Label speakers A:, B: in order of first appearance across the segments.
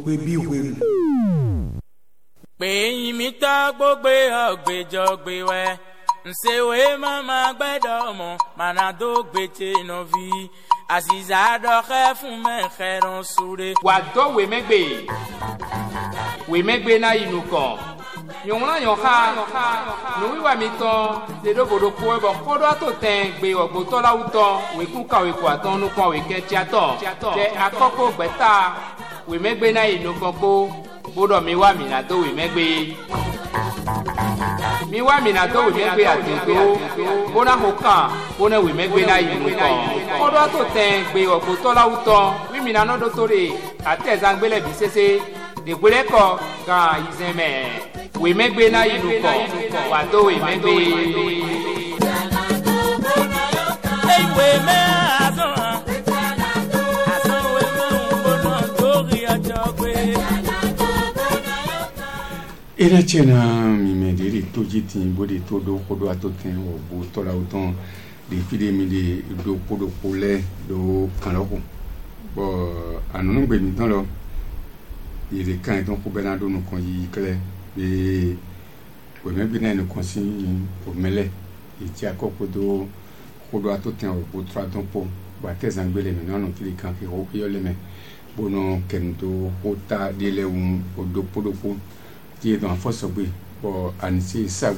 A: pe bi we
B: pé mi ta gbogbo ọgbẹjọ gbé wẹ nsewe mama gbẹdọ mọ manado gbẹtẹ nọvi aziza dọkẹ fún mẹkẹrun súre.
C: wà dọ́ wèmẹ́gbẹ́ náà inú kàn nyɔnua nyɔxa nuwiwa mi tɔn dedobodo ko ebɔ kɔdɔ ato tɛn gbe ɔgbotɔ la wutɔ weku ka weku atɔ nukɔ wekɛ tiatɔ tɛ akɔkɔ gbɛta wemɛgbe na yi nukɔ kpo bodɔ mi wa mina do wemɛgbe mi wa mina do wemɛgbe atedo bona ho kan bona wemɛgbe na yi nukɔ kɔdɔ ato tɛn gbe ɔgbotɔ la wutɔ wi mina nɔdɔ to de atɛ zangbelɛ bi sese degbele kɔ gan yizɛmɛ. Wemegbe na inukọ wado wemegbe.
B: Weme azọ weme nbono torí ọjọ́ gbé.
A: ina chena mi mediri toji tin bode to do kodo atoten obo tola uton de fide mi de do kodo pole do kanloko bo anunu gbe mi tan lo ire kan ton ko benado no kan yi kle e wemegbe na no kan si o mele iti akoko do kodo atoten obo tra ton po ba tezangbele mi no kiri kan ki o yo le me bono kendo hota dele odo podopo qui est dans la force pour annoncer ça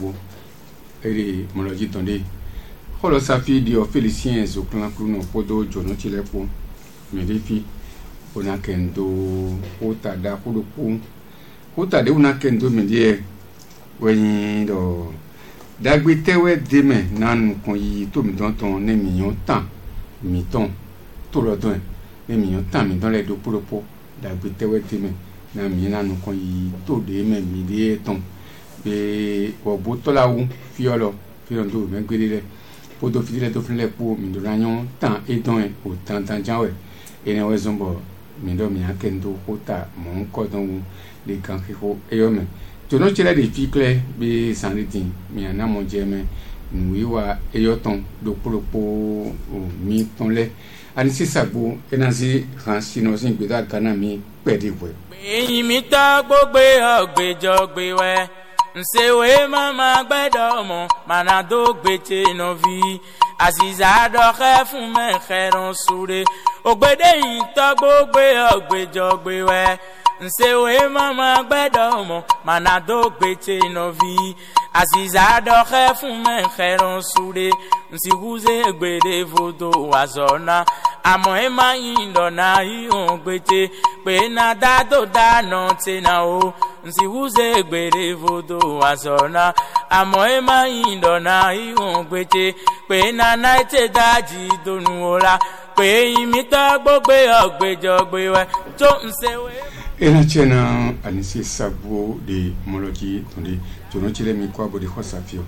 A: et mologi tonde holo safi di oféliciens au clan cluno podo jono chilepo me defi ona kendo hota da podopo hota de una kendo me die wen do dagbetewe deme nan kon yi to mi don ton ne million temps mi ton to lo don ne million temps mi don le do podopo dagbetewe deme na mina no kon yi to de me mi de ton be wo botola wu fiolo ndo me gbedele podo fidele to fle po mi do ranyon tan e don e o tan janwe ene we zombo mi do mi akendo hota mo ko don wu de kan ki ho eyome to no chele de fikle be sanritin mi ana mo jeme nwi wa eyoton do propo o mi tonle ani sisagbo enasi kan sino sin gbeda kana mi pede we
B: èyí mi ta gbogbo ọgbẹjọ gbé wẹ nsewe mama gbẹdọ mọ manado gbẹtẹ nọvi aziza dọkẹ fún mẹkẹrun súre ògbédè yìí ta gbogbo ọgbẹjọ gbé wẹ nsewe mama gbẹdọ mọ manado gbẹtẹ nọvi aziza dọkẹ fún mẹkẹrun súre nsikuze gbèdé vodo wazọna àmọ́ ẹ máa yin dọ̀nà ihun gbètè pé na dádò dáná tẹ̀nà o nsikuze gbèdé vodo wazọna àmọ́ ẹ máa yin dọ̀nà ihun gbètè pé na náìtẹ̀ dájì donu ọ̀la pé imita gbogbo ọ̀gbẹ́jọ gbéwẹ́ tó ń sẹ́wẹ́.
A: ena chena anisi sabo de mologi tonde jono chile mi kwa bodi khosafio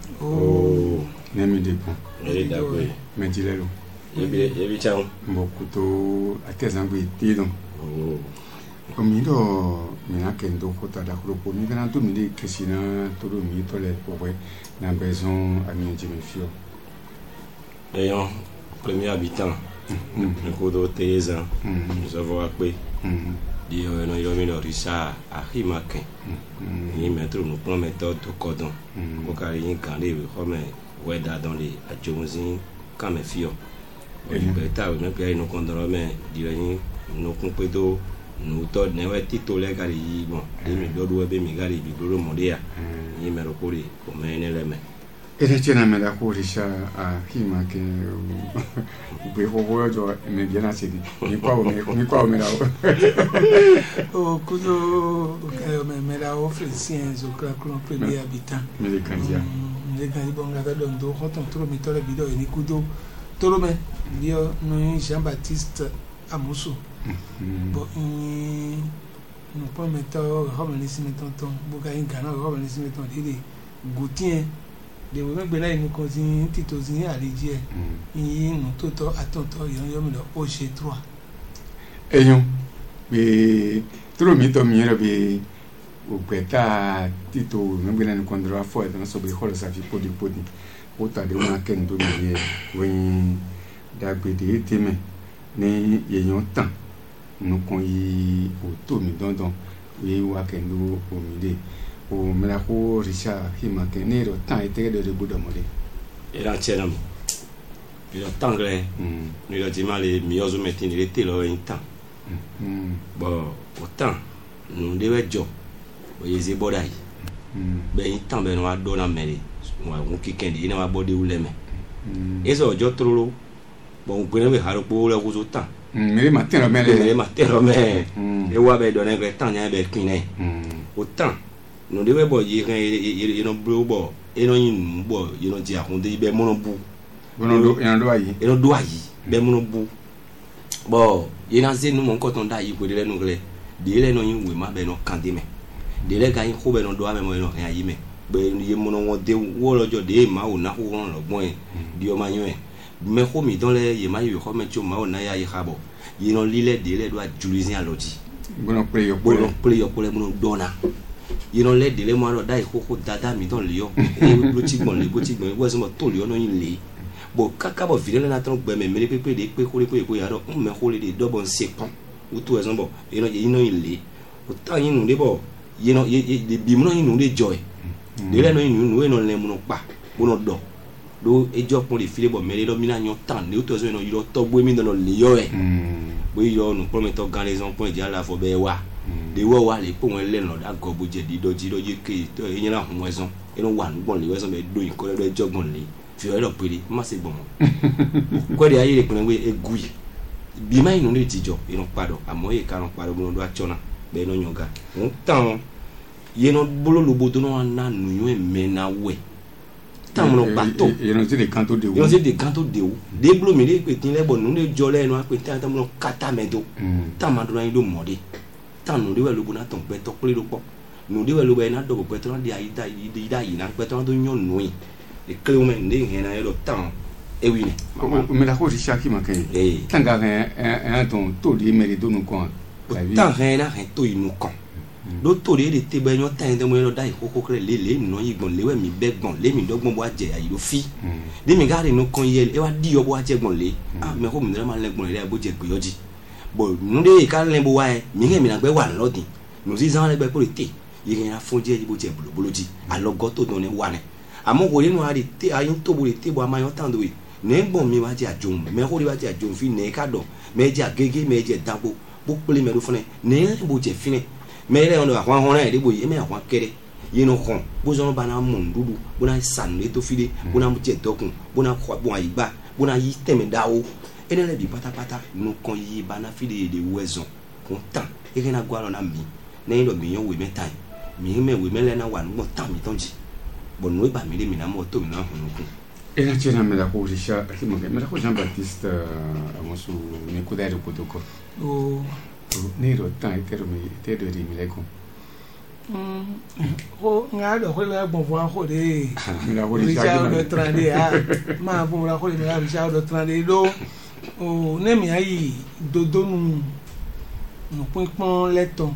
A: ne mi de bon me dilelo
D: yebi chang
A: mbokuto atezangwe tidon omido mina kendo kota da kropo mi kana to mi de kesina to do mi to le powe na besoin ami jimi fio
D: ayant premier habitant le kodo teza nous avons appelé di no yomi no risa ahimake ni metro no plan méthode to cordon ko kari yin kan le ko me weda dans les adjonzin kan me fio o beta o me pe no kondoro me di yin no kumpedo no to ne we tito le kari yi bon de mi do do be mi gari bi do mo dia ni me ro kori ko me ne le me
A: ene chena me da ko risa ahimake be ho ho jo me diana sedi ni kwa o me da
E: o kudo me da officiels au clan premier habitant
A: me le kandia
E: bonga da do hoton tro mi tole bido ni kudo toro me dio no Jean-Baptiste Amusu bo no po meto homeless metonton boga ingana homeless meton dele Gauthier de wo gbe na inu ko tin titozi aliji e yin no toto atonto yo mi lo o se 3
A: eyon be tro mi to mi re be o peta tito me gbe na ni kondro afo e don so be holo sa fi podi o ta de una kendo mi wen da gbe de teme ni yeyon tan nukun yi o to mi dandan we wa ke no o mi de o mera ko risha hima ke ne ro tan ite de de budo mode
D: era chena mo ila tangle ni la dimale miozo metini le telo en tan bon autant nous devons job o yezi bodai be en tan be no ado na mele mo ki kendi ina wa body uleme eso jo trolo bon gbe be haro po le ko so tan
A: me matero mele
D: e wa be do ne gre tan nya be kine autant nous devons bo yi no bro bo eno yin bo yi no ti akunde be mo no bu eno do ayi be mo no bu bo yena ze nu mon koton da yi ko de nu gre de le no yin we ma be no kande me de le ga yin ko be no do ame mo no kan yi me be ye mo no won de wo lojo de ma o na ko ron lo gbon di o ma yan e me ko mi don le ye ma yi ko me cho ma o na ya yi khabo yi no lile de le do a julizin aloji
A: bono play yo
D: ko le mo no dona yi no le de le mo ro da ko dada mi don le yo e bo ti gbon wo so mo to le yo no yin le bo kaka bo videle na ton gbe me mere pepe de pe ko ya ro me ko le de double second o to ezon bo you know ile o ta yin nu de bo you know de bi mu no yin nu de joy de le no yin nu we no le mu no pa bo no do ejo pon le file bo mere lo mi na yan tan de o to ezon no yo to gbo mi no le yo e bo yo nu promet to gan les on point dia la fo be wa de wo wa le po won le no da go bo je di do ke to yin la hun ezon e no wa nu gbon le we so me do yin ko le do ejo gbon le fi o lo pere ma se gbon ko de aye le pon we egui bi mai no le tijo ino pado amo e kan pado bo do achona be no nyoga tan ye no bolo lo bodo no na nu yo me na we tan mo pato
A: ye no se de canto de
D: o de blo mi le pe tin le bo nu le jo le no a pe tan tan mo kata medo tan ma do na do mode tan nu de we lo bo na ton pe to pele lo po nu de we lo be na do pe to na di ayi da yi na pe to na do nyon nu e kle me ndi ngena yo tan e wi ne
A: me la ko risha ki ma ke tanga en ton to di me do nu kon
D: tan na to inu kon do to de te be yo tan de mo yo dai koko kre le no yigbon lewe mi be gbon le mi dogbon bo aje ayi do fi de mi gari no kon ye e wa di yo bo aje gbon le me ko mi ma le gbon le bo je gbe yoji bo nu de ka le bo wa e mi nge mi na gbe wa lodin nu si zan le gbe ko le te yi na fun je bo je boloji alogo to don ne wa ne amo wo le no ari te ayin to bo le te bo ama yo tan do ne gbon mi wa je ajun me ko ri wa je ajun fi ne ka do me je agege me je dagbo bo pele me do fune ne bo je fine mere on wa hwan hwan e de bo ye me hwan kere ye no kon bo zo ba na mun dudu bo na san le to fide bo na je dokun bo na kwa bo ayiba bo na yi teme dawo ene le bi patapata no kon yi ba na fide de wezon kon tan e ke na gwa lo na mi na yin do mi yon we me tan mi me we me le na wa no tan mi tonji bo no ba mi le mi na mo to mi na hunu kun
A: e na chena me la ko risha ki mo me la ko Jean Baptiste amosu ne ko da ro protocol
E: o
A: ne ro tan e tero mi te do ri mi le kon
E: ko nga do ko la bon vo ko de
A: me la ko risha
E: do trande ma bon la ko me la risha do trande do o ne mi ayi dodo nu pinpon leton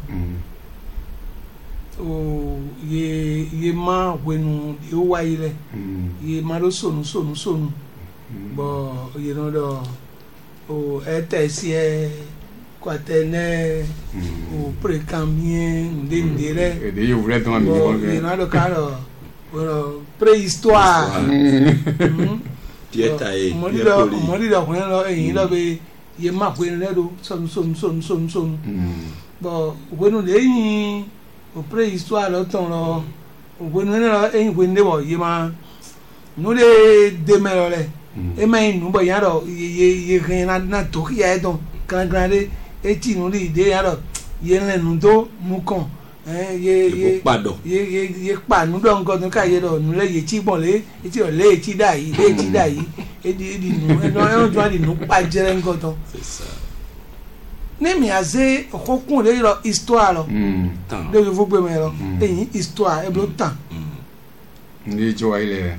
E: o ye ma wenu de o wa ile ye ma do sonu bo ye no do o etesi kwatene o précambien ndendere
A: de yo vre ton mi ko
E: ye no do karo o préhistoire
D: dieta e
E: mo di do ko lo yin lo be ye ma wenu le do sonu bo wenu le yin o préhistoire lo ton lo o wenu le lo yin wenu bo ye ma no de mero le e ma inu bo ya ro ye rin na to ki ya don kan grande e ti nu ri de ya ro ye len nu do mu kon ye pa nu do nkan to ka ye do nu le ye ti gbon le e ti o le ti da yi e di nu e no jo di nu pa jere nkan to
D: c'est ça
E: ne mi aze okun le ro histoire lo
D: tan
E: de vous gbe me lo eyin histoire e blo tan
A: ni jo ile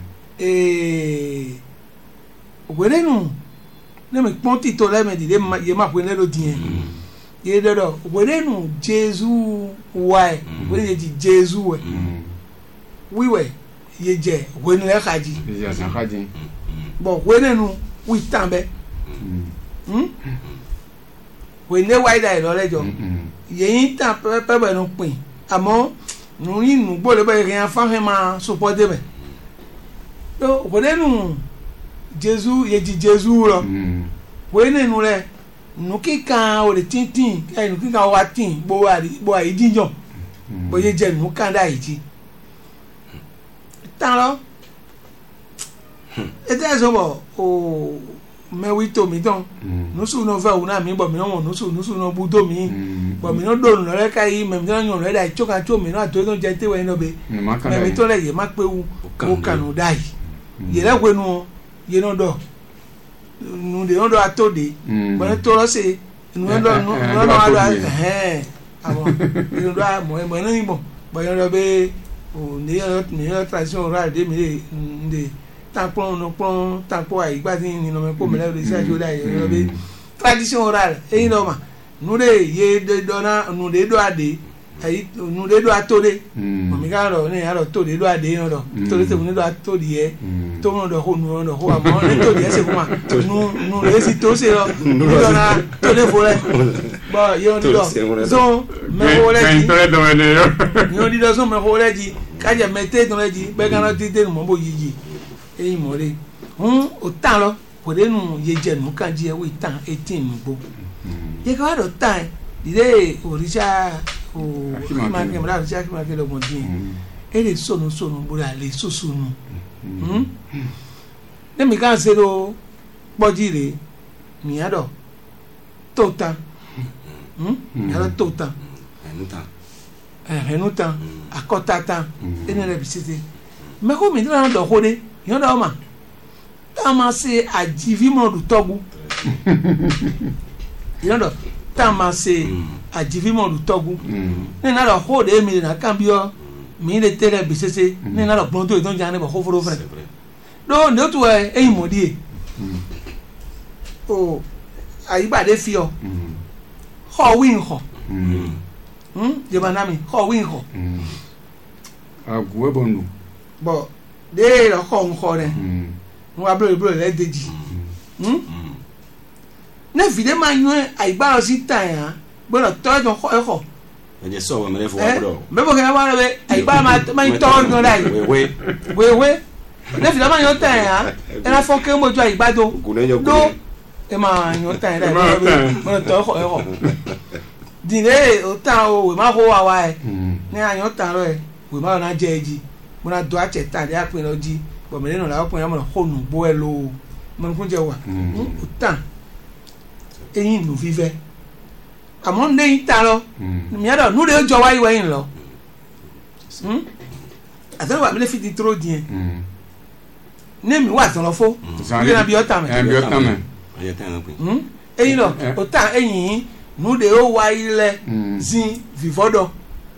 E: werenu ne me ponti to le me di de ye ma pe le lo dien ye do werenu Jésus why were di Jésus we wiwe ye je wenu le kaji
A: ya san kaji
E: bo werenu wi tambe we ne wai da lo lejo yin ta pe be no pin àmọ́ nu yin nu gbo le be yen fa he ma support be do ko de nu Jésus ye di Jésus lo we ne nu le nu ki kan o le tintin kai nu ki kan wa tin bo ari dijo bo ye je nu kan da yi tan lo e te so bo o me wi to mi don no su no fa una mi bo mi no no su no bu to mi bo mi no do no le kai me mi no yan le da choka to mi no ato don je te we no be me mi to le ye ma pe wu o kanu dai ye le we nu ye no do nu de no do atode bo ne to lo se nu do no alo àwọn ye do mo no ni bo yo do be o ni yo tradition ra de mi de tampon no pon tampon ai gba tin ni no me ko me le se ajo da ye be tradition oral e no ma nu de ye de dona nu de do ade ai nu de do atode o mi ga ro ni aro to de do ade no do to de se nu do atode ye to no do ho nu no ho amo ni to de se kuma nu le si to se ro nu dona to de fo le bo ye no do so me ho le ji yo di do so me ho le ji ka je mete to le ji be kan ti te mo bo yiji eyin mo re o tan lo ko de nu ye je nu kan je we tan 18 nu gbo ye ka do tan ide orisa o ma ke mra orisa ke ma ke lo mo din e le sonu bo la le susunu ne mi kan se do poji re mi ado to tan ado to tan enu tan akota tan ene le bisite me ko mi dra do ko de yon da ma ta ma se ajivimo du togu yon da ta ma se ajivimo du togu ni na do ho de mi na kan bio mi le tere bisese ni na do pronto don jane bo ho foro fre do ne tu e mo die o ayi ba de fi o ho win ho je ba na mi ho win ho
A: agwe bonu
E: bo de lo ho re wa bro le deji ne vide ma yun aigba lo si tan ya gbo lo to don ho
D: e je so wa me le fo wa bro
E: me bo ke wa re aigba ma to don dai we ne vide ma yun tan ya e la fo ke mo jo aigba do do e ma yun tan dai mo to ho dire o tan o we ma ho wa e ni ayun tan lo e we ma na je ji mo na do ache ta de apin lo ji bo me no la opin ya mo ho nu bo e lo mo kun je wa o tan eyin nu vive àmọ́ ne ta lo mi ado nu de jo wa iwe yin lo atan wa mi le fi di tro din ne mi wa tan lo fo bi na bi o ta me
D: aye tan na pin
E: eyin lo o ta eyin nu de o wa ile zin vivodo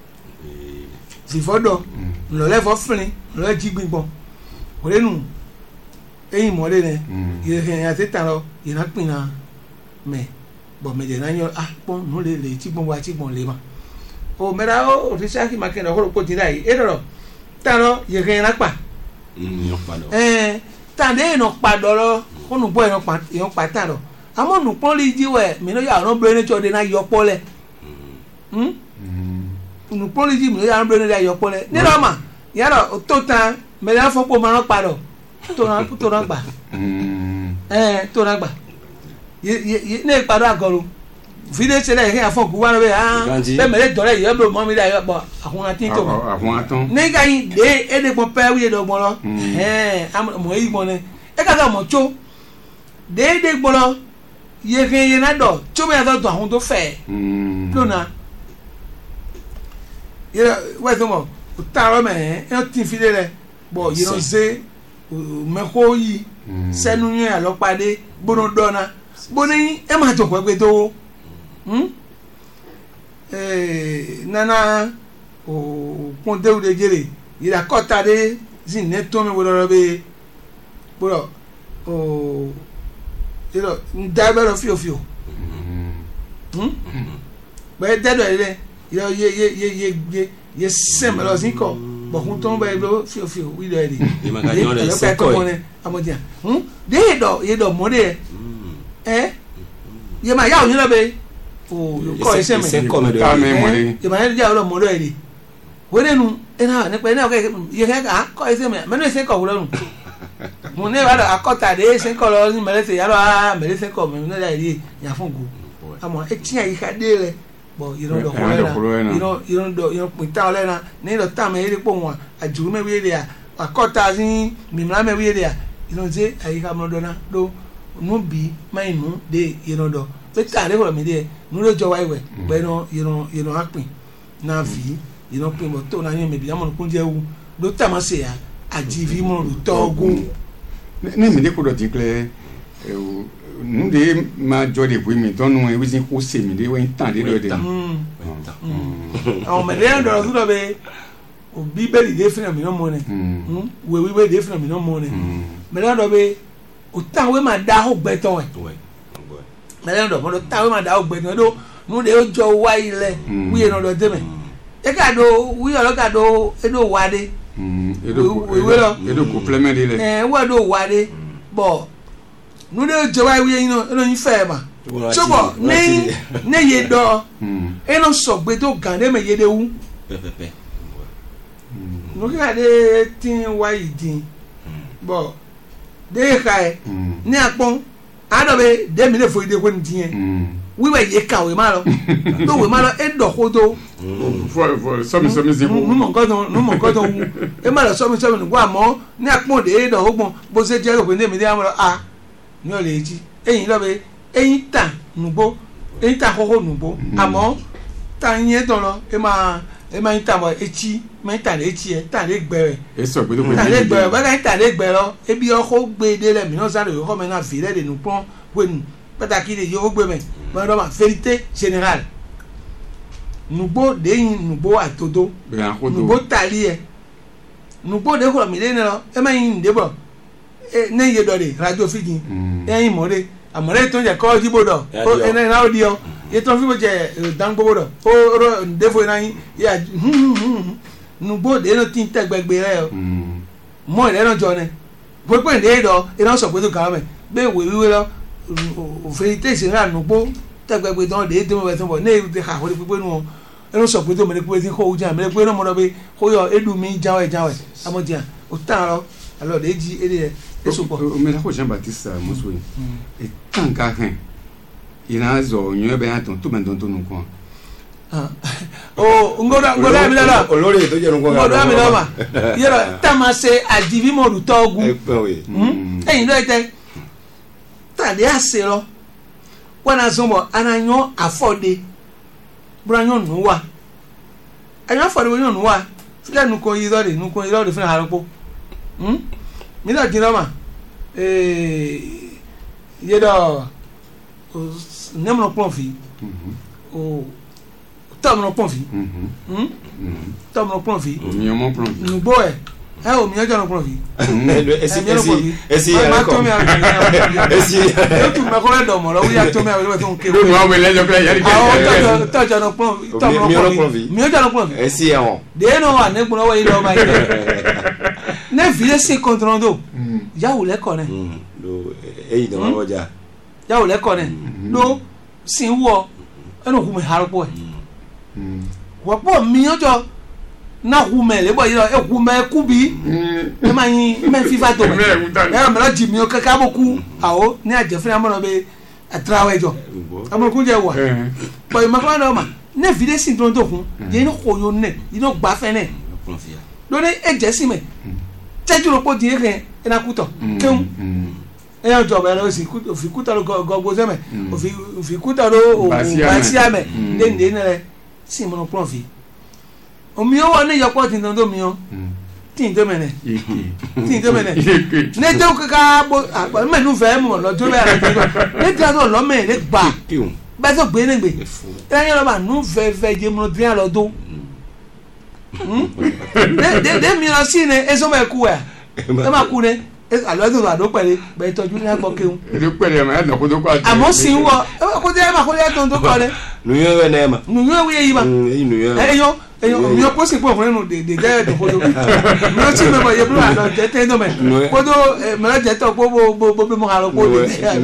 E: lo le fo frin lo ji gbigbo o le nu eyin mo le ne ye ya te tan lo ye na pin na me bo me de na yo pon no le ti gbon wa ti gbon le ma o mera o fi sa ki ma ke no ko ko ti dai e do tan lo ye ke na pa
D: yo pa do
E: tan de no pa do lo ko nu bo e pa tan lo amo nu pon li ji we mi no ya ro bre ne cho de na yo pole nu pon li ji mi no ya ro bre ne da yo pole ni ro ma ya ro to tan me la fo po ma ro pa do to na gba to na gba ye ne paro agoro video se le ke afon ku wa no be be me le dore ye bro mo mi da yo bo ahun atin to
A: ahun atan
E: ne ga yin de e de gbon pe wi do gbon lo mo yi gbon ne e ka mo cho de gbon lo ye ke ye na do cho me do ahun to fe lona ye we to mo ta ro me e tin fi de le bo ye no se me ko yi senu yin alopade gbono dona boni e ma to pe to nana o pon de de jere ira kota de zin ne to mi wo lo be bro o iro nda be lo fio be de do ile yo ye sem lo zin ko bo kun to be lo fio wi do ile
D: e ma ga yo le se ko
E: amodia de do ye do mo de ye ma ya o yin lo be o ko ese me
A: ta me mo ni
E: e ma ja lo mo do e di we de nu e na ne pe na ye ka ko ese me no ese ko wo lo nu mo ne ba akota de ese ko lo ni mele se ya lo mele se ko me no da ri ya fun go amo e ti ayi ka de le bo iro do ko na iro do iro pinta ole na ne lo ta me ri po won ajuru me wi de ya akota sin mi mla me wi de ya iro se ayi ka mo do na do nu bi mai nu de iro do pe ta re ko mi de nu lo jo wa iwe pe no iro apin na vi iro pin mo to na yin me bi amo kun je wu do ta ma se ya ajivi mo lu togun
A: ne mi de ko do ti kle nu de ma jo de bu mi ton nu e wi sin ko se mi de we tan de do de
E: àwọn me le do so do be o bíbélì de fina mi no mo ne we we de fina mi no mo ne me le do be o tan we ma da ho gbe ton me le do mo do tan we ma da ho gbe ton do nu de o jo wa ile wi e no do de me e ka do wi o lo ka do e do wa de
A: edo complement de le
E: wa do wa de bo nu de o jo wa wi yin no yin fe ma so bo ne ye do e no so gbe to gan de me ye de wu
D: pepepe
E: no ka de tin wa idin bo de ka e ni apon adobe de mi le fo ide ko ni tin we we ye ka we ma lo do we ma lo e do ko do
A: for some zibo
E: nu mo nkan to wu e ma lo some ni gwa mo ni apon de do ogbon bo se je ko ni mi de am lo ni o le ji eyin lo be eyin ta nugbo eyin ta koko nugbo amo ta yin to lo e ma yin ta mo echi ma yin ta le echi e ta le gbe
A: e so pe to
E: ta le gbe ba ka ta le gbe lo e bi o ko gbe de le mi no sa le ko me na fi le de nu pon we nu pataki de yo gbe me ma do ma vérité générale nugbo de yin nugbo atodo nugbo tali e nugbo de ko mi le no e ma yin de bo e ne ye do de radio fiji e yin mo de amore to je ko jibo do o ene na audio ye to fi bo je dan gbo do o ro defo na yin ya nugbo de no tin te gbegbe re o mo le no jo ne bo pe de do e no so pe to ka me be we lo o vérité générale nugbo te gbegbe don de mo be to bo ne te ka ho de pe nu e no so pe to me pe ti ko u jan me pe no mo do be ko yo edu mi jawe amodia o tan lo alors de ji ede
A: mais la Jean Baptiste Moussou et tant qu'à rien il a zo nyo be aton to ben don to nu ko
E: ngoda mi la
D: olori to je nu ko
E: ngoda mi la ma yero tamase adivi mo lu togu eyin do ete ta de ase lo wana zombo ananyo afode branyo nu wa anyo afode wo nu wa file nu ko yi do de fun haropo mi da jina ma ye do nemno pon o tamno pon fi tamno pon fi
A: mi mo pon
E: nu bo e o mi ojo no pon fi
D: esi
E: ma to mi esi tu me ko le do mo lo wi ya to mi awe to nke
A: do no we le jo kle yari
E: ke to jo no pon mi ojo no pon fi
D: esi e won
E: de no wa ne gbon lo we lo ma ne vile se controlando ya wo le ko ne
D: do eyi do ma boja
E: ya wo le ko ne do sin wo eno hu me harpo wo po mi ojo na hu me le bo yi e hu me ku bi e ma yin me fifa to me lo ji mi o kaka boku awo ni ajefun amoro be atrawe jo amoro ku je wa bo ma ko na ma ne vile sin to kun je ni ko yo ne ino gba fe ne lo ne e je si me teju lo po di eke ena kuto teun e yo job elo si kuto fi kuto lo go zeme o fi kuto lo o basiame de ne si mo no profi o mi o wa ne yo po tin do mi o tin do mene ne de o ka bo apa me nu fe mo lo jo le ara ti ne ti do lo me le gba ba so gbe ne gbe e yan lo ma nu fe je mo drin lo do de mi lo si ne eso me ku e ma ku ne àlọ́ tó lọ àdó pẹ̀lẹ́ bẹ́ẹ̀ tọ́jú ní àgbọ̀ kéwọn.
A: èdè pẹ̀lẹ́ ẹ̀ nà kó tó kọ́ àti.
E: àmọ́ sì ń wọ kó tẹ́ ẹ ma kó tẹ́ ẹ tó ń tó kọ́ dẹ.
D: nùyọ́ wẹ̀ náà ma.
E: nùyọ́ wẹ̀ yìí ma. ẹyọ nùyọ́ pósì pọ̀ fún ẹnu dè jẹ́ ẹ̀dùn kodo. nùyọ́ tí mi bọ̀ yẹ búrọ̀ àlọ́ jẹ́ tẹ́ ẹ dọ̀mẹ̀. kodo mẹ́rẹ́ jẹ́ tọ́ gbogbo bí mo kà lọ kó dè.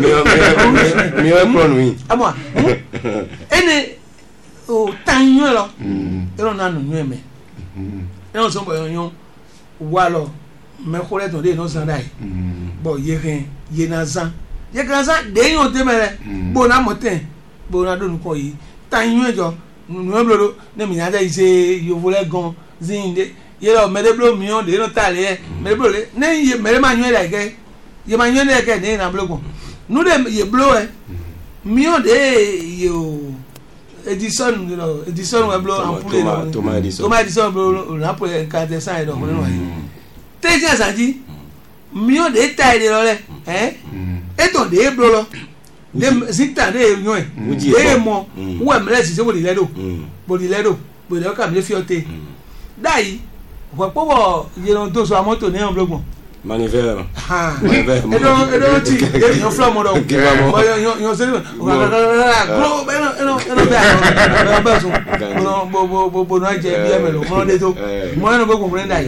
D: nùyọ́ pọ̀ nù yìí.
E: àmọ́ ẹni o tan yín lọ ẹ̀rọ náà nùyọ́ mẹ́ ẹ̀rọ sọ bọ̀ yín wà lọ mẹ́kúrẹ́ tó dé iná san dà yìí bọ̀ yé na zan dèyìn o tẹ́ mẹ́rẹ́ bó na mọ̀ tẹ̀ bó na dóni kọ́ yìí tan yín jọ nùyọ́ bolo ne mi yàtọ̀ yìí ṣe yovo lẹ gan zin de yẹlẹ mẹ́rẹ́ bolo miọ́ de yẹlẹ ta lẹ yẹ mẹ́rẹ́ bolo lẹ ne ye mẹ́rẹ́ ma yọ ẹ kẹ ye ma yọ ẹ kẹ ne yẹn bolo kọ nu de ye bolo ẹ miọ́ de ye o edison wẹ bolo ampule lọ Thomas Edison bolo ampule kante san yẹ dọ kọ nínú wa yìí tẹ́sí àṣàjì miọ́ de ta yẹ lọ lẹ ètò de bolo lọ de zita de yọ ẹ de mọ wọ mẹrẹ sise bodi lẹ do bodi lẹ kàmi lẹ fi ọtẹ dayi pọpọ yẹlẹ tó so amọtò ní ọmọdé gbọn.
D: manifère.
E: edo ti yọ fúlọ mọ dọ yọ sẹni gbọ ẹnọ bẹ àná bẹ sùn bọ náà jẹ bí ẹmẹ lọ mọ de tó mọ ẹnọ bẹ gbọngbọn dayi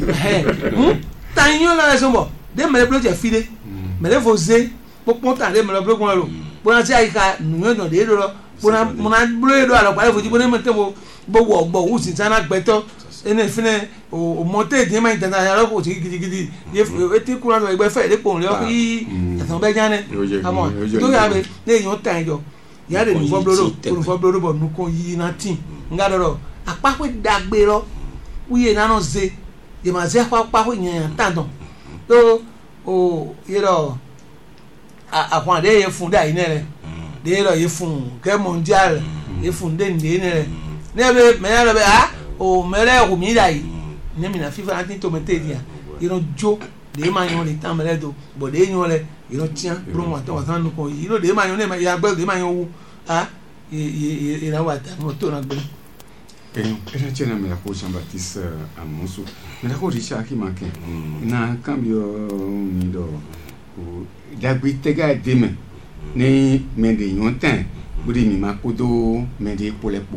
E: tan yọ lọ ẹsẹ bọ de mẹlẹ bolo jẹ fi de mẹlẹ fo ze kpɔkpɔ ta de mɛlɛ bulon kɔnɔ lo bona se ayi ka nuyo dɔ de ye do bona bulo ye do alɔ kpali fo ti bona mɛtɛ bo wɔ gbɔ o si sanna gbɛtɔ ene fɛnɛ o mɔte diɛ ma yi tɛnɛ ayɔ ko sigi gidigidi ye eti kura dɔ ɛgbɛ fɛ de kpɔn lɛ ii ɛtɔn bɛ jan dɛ amɔ to yà bɛ ne yɔ ta yi jɔ yà de nufɔ bulo do bɔ nukɔ yi na ti nga dɔ dɔ akpakpe dagbe lɔ uye nanɔ ze yema ze akpakpe nyanya tan dɔn to o yɛ dɔ àpọn àdé yẹ fún dà yìí nẹ dé lọ yẹ fún kẹ mondial yẹ fún dé nìyẹ nẹ ne bẹ mẹlẹ lọ bẹ o mẹlẹ wùmí dà yìí ne mina fífa àti tomate di yan yẹn jo dé ma yọn le tán mẹlẹ do bọ dé yọn lẹ yẹn tiẹn bro wọn tẹ wọn tán nukọ yìí yìí dé ma yọn ne ma yà gbẹ dé ma yọn wu yẹn wà tà mọ tó na gbẹ.
A: Ela tinha na ko Jean-Baptiste Amonso mera ko Richard Kimake na cambio ni do dagbe tega deme ne mende yon tan buri mi makodo mende polepo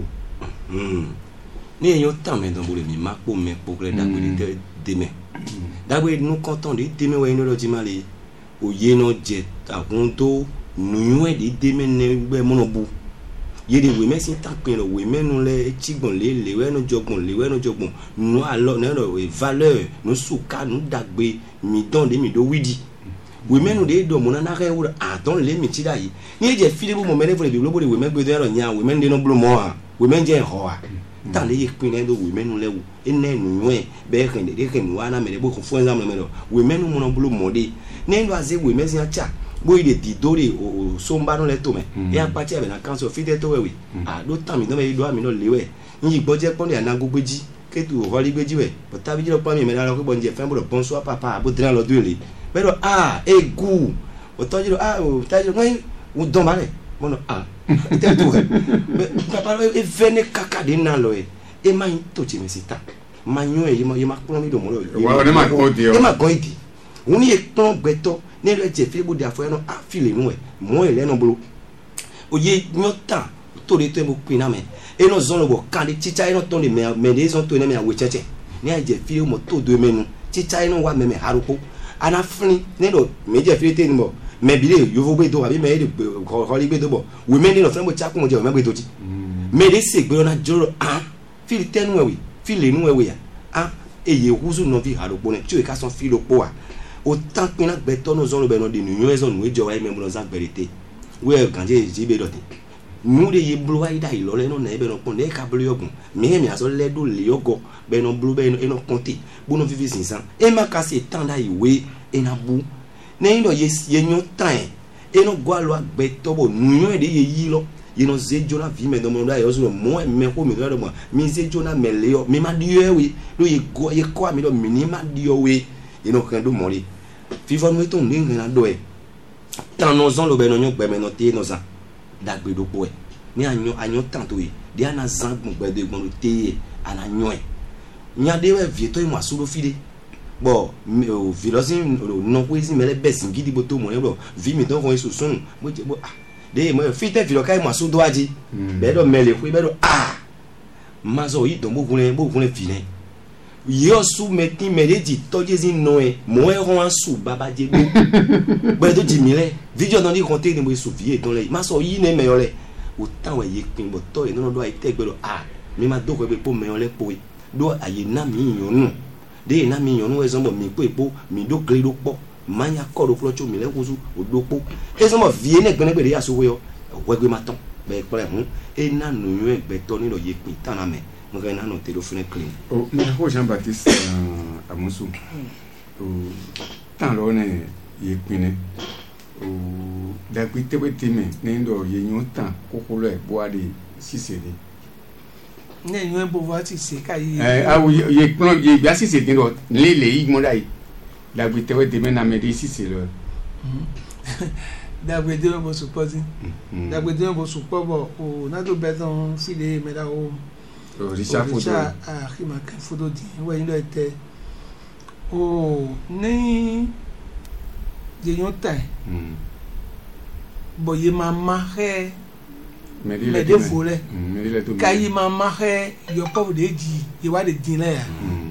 D: ne yon tan me don buri mi mako me pokle dagbe de deme dagbe nous content de deme we no ti male oye no je akunto nu yon de deme ne gbe monobu ye de we mesin tan pin lo we menu le chigbon le we no jogbon no alo no valeur no suka no dagbe mi don de mi do widi women no dey do mo na na re wo don le mi ti da yi ni je file bo mo mere fo le bi lo bo de women gbe do ero nya women dey no blo mo ha women je ho ha ta le yi pin le do women no le wo ene nu e be ken de ken wa na mere bo ko fo exam me do women no mo no blo mo de ne ndo aze women si acha bo ide ti dore o so mba no le to me e apa ti e be na council fi de to we do tan mi do me do ami no lewe yin gbo je pon de na go gbeji ketu ho li gbeji we but ta bi lo pa mi me na lo ko bon je fe bo bonsoir papa bo dran lo do ele pero egu o tojiro o tajiro ngai o don mare mono te tu papa e vene kaka de na lo e ma to ti mesita ma nyo e ma pon mi do mo lo
A: wa ne ma ko di o
D: e ma go idi oni e ton gbeto ne lo je file bo de afo e no file nu e mo e le no bolo oye nyota to de to mo pina me e no zon lo bo kan de chicha e no ton de me de zon to ne me awe cheche ni a je file mo to do menu chicha e no wa me harupo ana fini ne do meje filete ni mo me bile yovo gbe do abi me de ko li gbe do bo we me ni no fẹ́ mo cha kun mo je me gbe to ti me de se gbe na joro fili tenu we fili nu we ya eye huzu no vi harupo ne ti o ka son filo po wa o tan pin na gbe to no zon lo be no de nu yo zon we jo wa me mo zan berete we ganje ji be do te nu de ye blo wa ida ilo le no na be no pon de ka blo yogun mi aso le do le yogo be no blo be no konti bu no vivi sinsan e ma ka se tanda iwe e na bu ne ndo ye nyo tan e no gwa lo agbe to bo nu yo de ye yi lo ye no ze jona vi me do mo da yo so mo me ko mi do mo mi ze jona me le yo mi ma di yo we do ye go ye ko mi do mi ni ma di yo we ye no kan do mo le vivo no to ni na do e tan no zon lo be no nyo gbe me no te no za dagbe do po e ni anyo tan to e de ana zan gbe de gbon te ana nyo e nya de we vie to mo asuro fide bon vilosi non poésie mais les bes gidi boto mo lo vi mi don fon so sun mo je bo de mo fite vilo kai mo so do aji be do mele ku be do mazo yi don bo kun fine yo su metin meredi tojezi noe mo e ron su baba je bo be do di mi le video don di compter ni mo so vie don le maso yi ne me yo le o tan we yi pin bo to e no do ai te gbe do mi ma do ko be po me yo le po do aye na mi yonu de na mi yonu ezombo mi po epo mi do kle do po manya ko do flocho mi le kuzu o do po ezombo vie ne gbene gbe de aso we yo wegbe maton be pere hun e na nu yo egbe to ni lo ye pin tan na me mo ga na no te do fune clean
A: o me ko Jean-Baptiste Amusu o tan lo ne ye pin ne o da gbe te be me ne ndo ye yun tan kokolo e bo ade sisede
E: ne yun bo va ti se ka yi
A: awu ye plan ye bia sisede ndo le yi mo dai da gbe te be na me de sisede
E: dagbe bo support dagbe bo support bo o na do beton file me da o
A: Richard photo
E: akima kan photo di we yin lo te o ni je yon tai bo ye mama he me de fole kai mama he yo po de ji ye wa de din le ya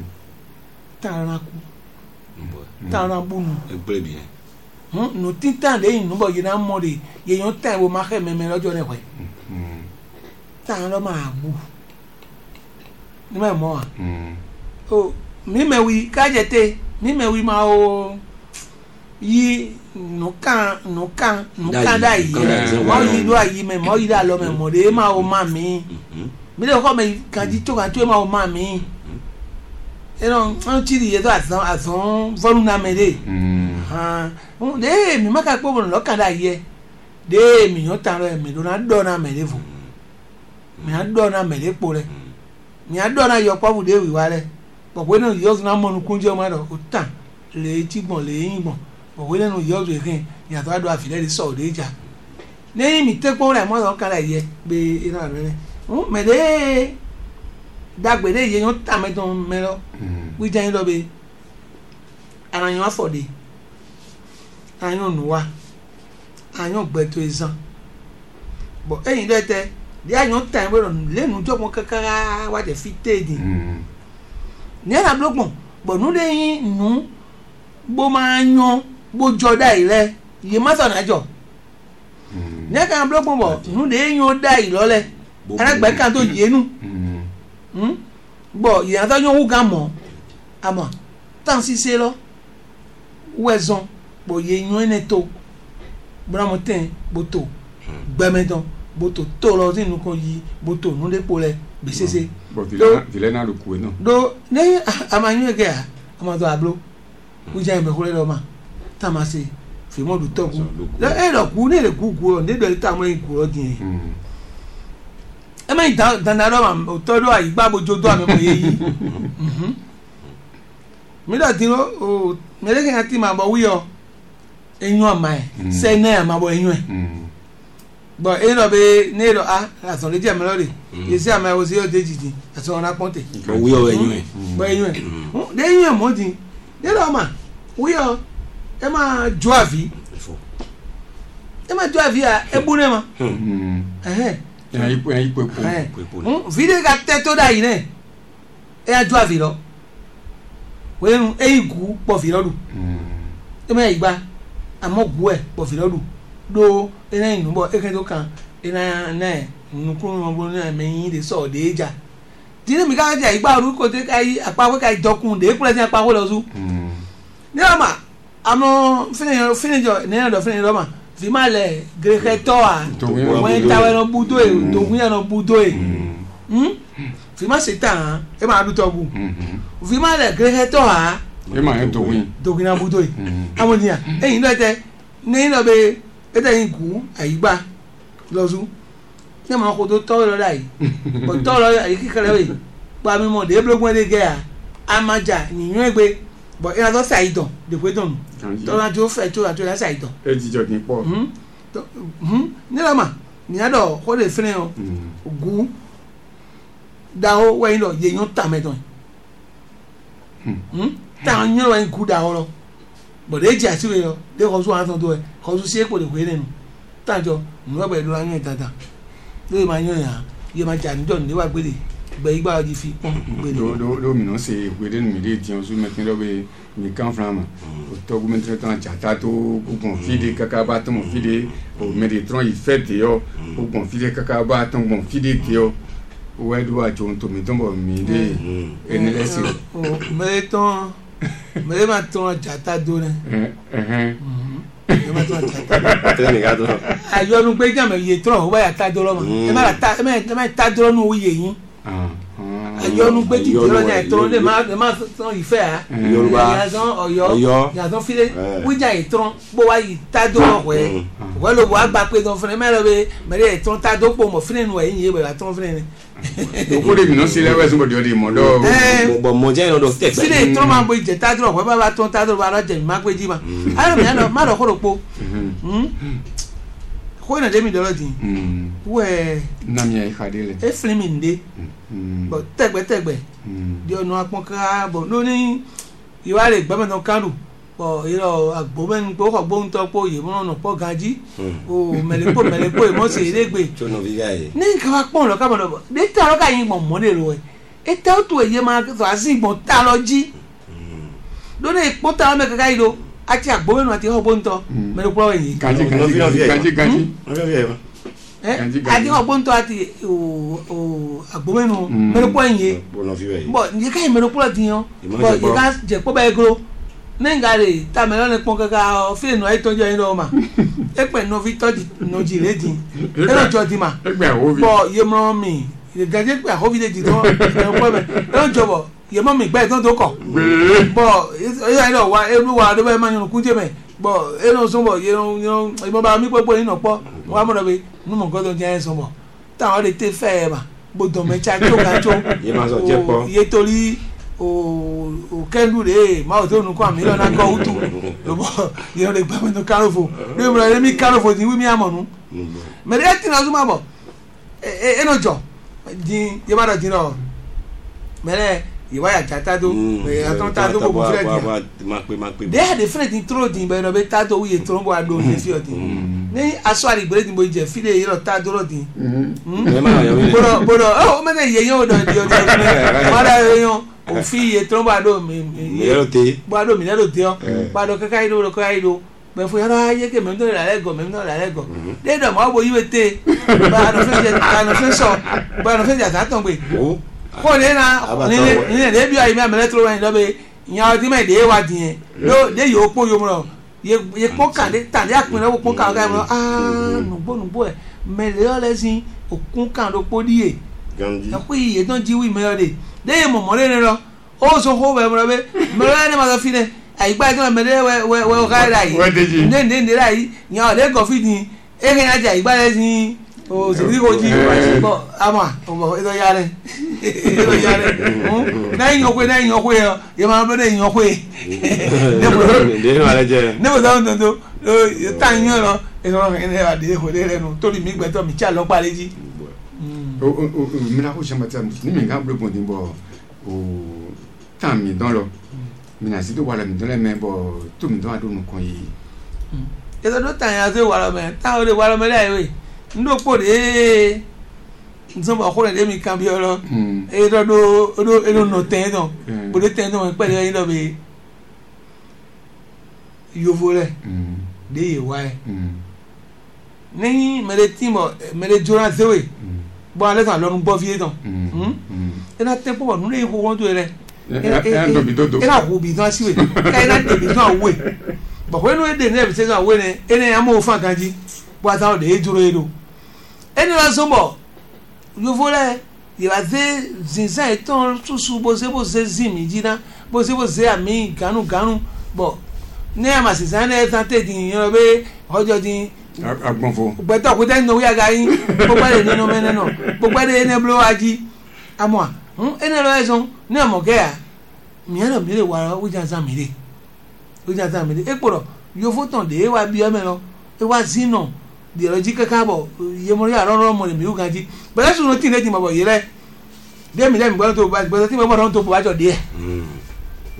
E: tara bunu
D: egbe bien
E: no tintan le yin no bo ye na mo de ye yon tai wo ma he me lojo ne we tan lo ma bu ni me mo o mi me wi ka jete mi me wi ma o yi no kan da yi mo yi do ayi me mo yi da lo me mo de ma o ma mi le ko me kan ji to ma o ma mi e no an ti ri ye do azon volu na me de de mi ma ka po lo kan da yi de mi yo tan lo me do na me le fu mi a do na me le po le mi a do na yo po fu de wi wa le po we no yo na mo nu kunje o ma do o tan le ti gbon le yin gbon po we no yo zo kin ya to ado afile de so de ja lẹ́yìn mi te po re mo lo kan la ye be ina re me de dagbe de ye yon ta me don me lo wi jan lo be ara yon afode ayon nu wa ayon gbe to izan bo eyin de te di ayon ta we lenu jo mo kakara wa de fi tedi ni na blogbon bo nu de yin nu bo ma yan bo jo da ile ye ma so na jo ni ka blogbon bo nu de yin da ilo le ara gbe kan to ye nu bo ye ato yan wu ga mo amo tan si se lo wezon bo ye yan ene to bra mo ten bo to gbe medon bo to lo sinu kan yi bo to nu le po le be sese
A: bo dile na lu ku no
E: do ne amanyu ege a amado ablo u ja be ko le lo ma ta ma se fi mo du to ku e lo ku ne le ku ku ne do ta mo ku ro din e ma dan na ro ma to do ayi gba bojo do ame mo ye yi mi do tin o me le kan ti ma bo wi o eyun ama e se na ma bo eyun e bo e no be ne lo aso le je me lo re isi ama o si o de jiji aso na ponte
D: o wi o eyun e
E: bo eyun e de eyun e mo din ne lo ma wi o e ma jo avi a e bu ne ma
A: ya ipo
E: vide ga te to da yi ne e a jo avi lo we e igu po fi lo du e ma igba amogu e po fi lo du do ena inu bo eke to kan ena na nukun mo bo na me yin de so de ja dire mi ka ja igba ru ko te kai apa we kai dokun de kure ti apa wo lo su ni ama amo fini jo ne do fini lo ma fi ma le greketo a we ta we no budo e to kun ya no budo e fi ma se tan e ma du to bu fi ma le greketo a
A: e ma en to kun
E: na budo e amonia e yin do te ni lo be ete yin ku ayigba lozu se mo ko to lo dai bo to lo ayi kikere we pa mi mo de blogun de ge a amaja yiyun egbe bo ina to saidan de pe don to la jo fe to la saidan
A: e ji jo kin po
E: ni la ma ni ado ko le fene o gu da o we lo ye yun ta me don ta nyo wa ku da oro bo de ja si we yo de ko so an ton do e ko so se ko le we nenu ta jo mo ba do an tata le ma yan ya ye ma ja ni jo ni wa gbele gbe igba ji fi pon gbele
A: do mi no se gbele ni mi de ti on su metin do be mi kan frama o to gu metin tan jata to o kon fide kaka ba ton fide o me de tron i fait yo o kon fide kaka ba ton kon fide ti yo o e do a jo to mi ton bo mi de enelesi
E: o me ma ton jata do ne ma ton jata
D: te ni gato
E: ayo nu pe jam ye tron o ba ya ta do lo mo e ma ta do nu o ye yin ayọ́nu gbé dìde lọ́jà ìtọ́rọ́ lè má tán ìfẹ́ à
D: Yorùbá
E: Ọ̀yọ́ yàtọ̀ fílẹ̀ wíjà ìtọ́rọ́ bó wá yìí tádó ọ̀wẹ́ wọ́n ló wá gba pé tán fúnẹ̀ mẹ́rẹ̀ bẹ mẹ́rẹ̀ ìtọ́rọ́ tádó pò mọ̀ fúnẹ̀ nù ẹ̀yìn yé bẹ̀rẹ̀ àtọ́rọ́ fúnẹ̀ ni.
A: òkú de mìíràn sílẹ̀ wẹ́sùn bọ̀dọ̀ ọ̀dẹ̀ mọ̀dọ́.
D: bọ̀ mọ̀ jẹ́ ìrọ̀dọ̀ tẹ̀
E: fílẹ̀ ìtọ́rọ́ máa bọ ìjẹ tádó ọ̀wẹ́ bá tán tádó bá lọ́jẹ̀ má pé jí ma ayọ̀ má lọ kóró po ko ina demi dolo din we
A: na mi ai khadele
E: e flimi nde bo tegbe di onu apon ka bo no ni iwa le gbe me no kanu bo iro agbo men po ko gbo nto po ye mo no po gaji o melepo e mo se iregbe
D: to no viga e
E: ni ka wa pon lo ka mo lo de ta ro ka yin mo le ro e ta o to eye ma so asin gbon ta lo ji do ne po ta me ka iro ati agbomenu ati ogbonto mele pro yin
A: kanji
E: ati ogbonto ati o agbomenu mele pro yin bo ni ka mele pro diyan bo ye ka je po ba egro nengare ta mele ne pon kaka o fi nu ai tojo yin ro ma e pe no vi toji no ji le din e no jo di ma bo ye mo mi le gaje pe ho vi le di to e po be e no jo bo ye mo mi gba ton to ko bo e lo wa e lu wa do be ma yun ku je me bo e no so bo ye no mo ba mi popo ni no po wa mo do be nu mo go do je so bo ta o le te fe ma bo do me cha cho ga cho
D: ye ma so je po
E: ye tori o kelu re ma o to nu ko mi lo na ko utu lo bo ye no le gba me no karofo le mo le mi karofo ti wi mi amonu me re ti na zuma bo e no jo din ye ba do din no mere ìwáyà játádó ẹ̀yàtọ̀ tádó gbogbo fúlẹ̀ díẹ̀ they had a friend in throw dín bẹ́ẹ̀ lọ́bẹ̀ tádó wúyẹ tó ń bọ̀ àdó ní fi ọ̀dín ní aṣọ àdìgbèrè dín bó jẹ fílẹ̀ yìí lọ tádó lọ dín bọ́dọ̀ ọ́ mẹ́tẹ̀ yẹ yẹn ò dọ̀ di ọdún ọdún mọ́dà yẹn òfin yẹ tó ń bọ̀ àdó mi àdó mi lẹ́rọ̀ tẹ́ ọ́ bàdó kẹ́kẹ́ yìí ló kẹ́kẹ́ yìí ló bẹ́ẹ̀ fún yàrá ayé kẹ́ mẹ́mí tó lè rà lẹ́gọ̀ déédọ̀ mọ́ bó yíwé tẹ́ bàdó fẹ́ ko ne na ni ne bi ayi me amele tro wan do be yan odi me de wa din lo de yo po yo mo ye po kan de ta de apin lo po kan ga mo nu bo e me le o le sin okun kan do po die
D: ganji
E: na po iye don ji wi me o de mo le lo o so ho be mo be me le ne ma do fine ayi gba kan me le we o ga ra yi ne ra yi yan le go fi din e ke na ja igba le sin o so ri ko ji bo ama o edo yare na yin okwe ye ma be yin okwe ne bo don do ta yin lo e so ne ba de ko le nu to ri mi gbe to mi cha lo pare ji
A: o mi na ko se mata ni mi ga blo bon din bo o ta mi don lo mi na si to wala mi don le me bo to mi don ado nu kan yi
E: e do ta ya se wala me ta o le wala me lai we ndo po de nsọmọ ọkùnrin lèmi kan bí ọlọ èyí lọdọ èlò nà tẹ́ẹ̀dọ̀ bòdó tẹ́ẹ̀dọ̀ pẹ̀lú ẹ̀yìn lọ́bẹ̀ yovo rẹ̀ dé yè wáyé ní mẹlẹ tìmọ̀ mẹlẹ jọra zéwè bọ́ alẹ́ kan lọ́nu bọ́ fìyé tán ẹ̀ náà tẹ́ pọ̀ nínú èyí kó wọ́n tó yẹ rẹ̀ ẹ̀ náà kó bìí tán síwè ẹ̀ náà tẹ̀ bìí tán wè bọ̀kọ́ inú èdè ní ẹ̀bí tẹ́sán wè ní ẹ̀ náà yà mọ̀ òfin àkànjí bọ́ àtàwọn ọ̀dẹ̀ yé dúró yé do ẹ̀ ní wọ́n sọ́mọ̀ yovo lẹ yìí zinzan etan susu bose zimi jina bose ami ganu bọ ní àmà zinzan ní ẹtan tètè yìnyín ọbẹ ọjọ di
A: agbọnfo
E: gbẹtọ kúta nínú wíyà yín gbogbo ẹdẹ nínú mẹnẹ náà gbogbo ẹdẹ ẹnẹ bolo ají àmọ ẹnẹ lọ ẹsùn ní àmọkẹyà mìíràn mi lè wà wíjà zan mi lè ekpọrọ yovo tán de ewa bí ọmọ lọ ewa zinà di ọ̀rọ̀ jí kankan bọ̀ yemori àrọ́rọ́ mọ̀ lèmi ó kan jí bẹ̀rẹ̀ sùn tí ní ẹ̀jìn bọ̀ yìí rẹ̀ dẹ́mi gbọ́dọ̀ tó gbọ́dọ̀ tí mo gbọ́dọ̀ tó bọ̀ wájọ̀ díẹ̀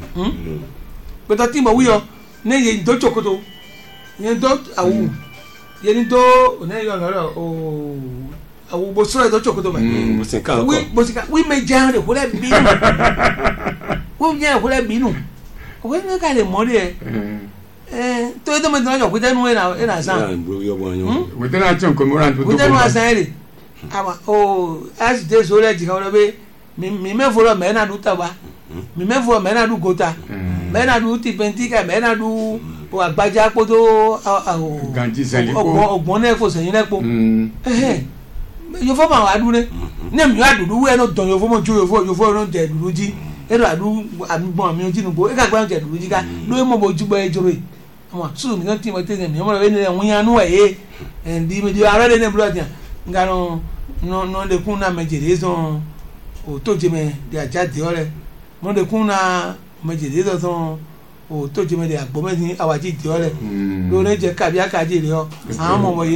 E: pẹtọ tí mo wí ọ ne yẹ do tsokoto yẹ do awu yẹ ni do ne yọ lọrọ o awu bo sọrọ yẹ do tsokoto mẹ bosika wi mẹ jẹun de ko lẹ binu wi jẹun ko lẹ binu o ko ne ka le mọ de yẹ to ye to me tẹ n'ajọ kutẹ nu e na san
A: wòtẹ́ náà tiẹ̀ nkọ́ mi wọ́n tó
E: kutẹ nu asan yẹ de awa o asite so lẹ jika wọlé bẹ mi mẹ fọlọ mẹ na du taba mi mẹ fọlọ mẹ na du gota mẹ na du tipentika mẹ na du agbadza kpoto
A: ganji sẹ́ni kó
E: ọgbọ́n náà kó sẹ́yìn náà kó yòfó ma wà dúró ne mi wà dúdú wẹ́ẹ́ n'o dɔn yòfó mo tso yòfó n'o tẹ dúdú dzi e do adu gbɔn mi o dzi nugo e ka gbɔn tẹ dúdú dzi ká n'o ye mo bo dzi gbɔ ye dzoro ye ɔmɔ susu mi ka ti mo te ne mi ɔmɔ bɛ ne ŋunya nu wɛ ye ɛndi mi di arɛ de ne bolo tia nga no de kun na mɛ dze zɔn o to dze mɛ de adza de yɔ lɛ no de kun na mɛ dze zɔn o to dze mɛ de agbɔ mɛ ni awadzi de yɔ lɛ do ne dze kabi akadzi de yɔ àwọn ọmọ wɔ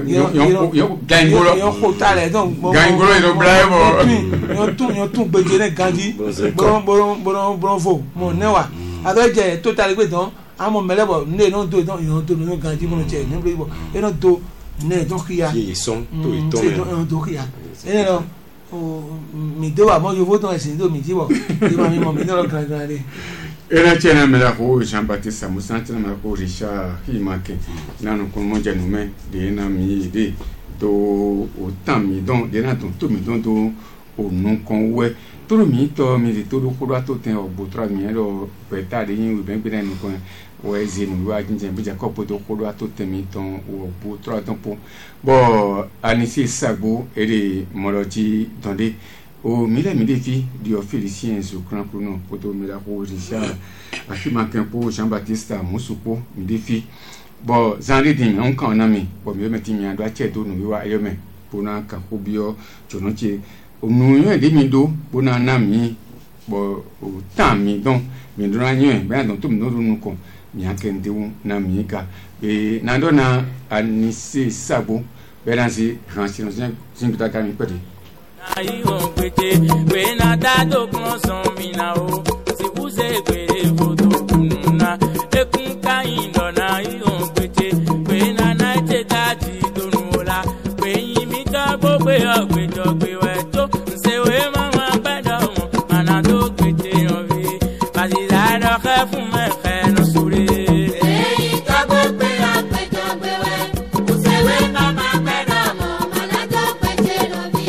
E: yɔ ko ta lɛ dɔn
A: gangolo yɛrɛ bila yɛ bɔ
E: yɔ tún gbedze ne ganji bɔrɔn fo mo ne wa àtɔ dze to ta le gbe dɔn àwọn ọmọ mɛlɛ bɔ ne n'o do dɔn yɔ do ne ganji mo tse ne bolo bɔ e n'o do ne dɔn kiya do kiya e ne lɔ mi do wa mɔ yovo tɔn ɛsɛ do mi ti bɔ e ma mi mɔ mi ne lɔ grangan de.
A: ena tiɲɛna mɛ la ko Jean Baptiste Musa tiɲɛna mɛ ko Richard Himake nanu kɔnmɔ jɛnu mɛ de na mi de do o tan mi dɔn de na to mi dɔn do o nu kɔn wɛ toro mi tɔ mi de to do ko do a to tɛ o botora mi yɛ lɔ pɛta de yin o bɛ gbɛdɛ nu kɔn wɛ zenu wa jinjɛ bi jɛ kɔpu do ko do a to tɛ mi tɔn o botora tɔn po bɔn anise sagbo ere mɔlɔti dɔn de o mila mi de fi di o félicien so kran kuno poto mila ko Richard akima ken ko Jean Baptiste Musupo mi de fi bo zanri din on kan na mi bo mi meti mi ado ache do nu wa ayo me bona ka ko bio jono che o nu yo de mi do bona na mi bo o tan mi don mi do na yin be don to mi no nu ko mi aken de wu na mi ka e na do na anise sabo be na si ransi sin ta ka mi pede
B: ayi wọn pété pé na dádó kan san mi na o sì kúṣe pé fòtò kùnú na ekun káyìn lọ́nà ayi wọn pété pé na náìtẹ́ dájì tónú ọ̀la pé yín mi tọ́ gbogbo ọ̀gbẹ́jọ gbé wẹ̀ tó ṣèwé mọ́mọ́ gbẹ́dọ̀ wọn màná tó pété yàn fi pàṣípà dọ́kẹ́ fún mẹ́fẹ́ lọ sórí.
F: èyí tó gbogbo ọ̀gbẹ́jọ gbé wẹ̀ kò ṣèwé mọ́mọ́ gbẹ́dọ̀ wọn màná tó pété lọ fi.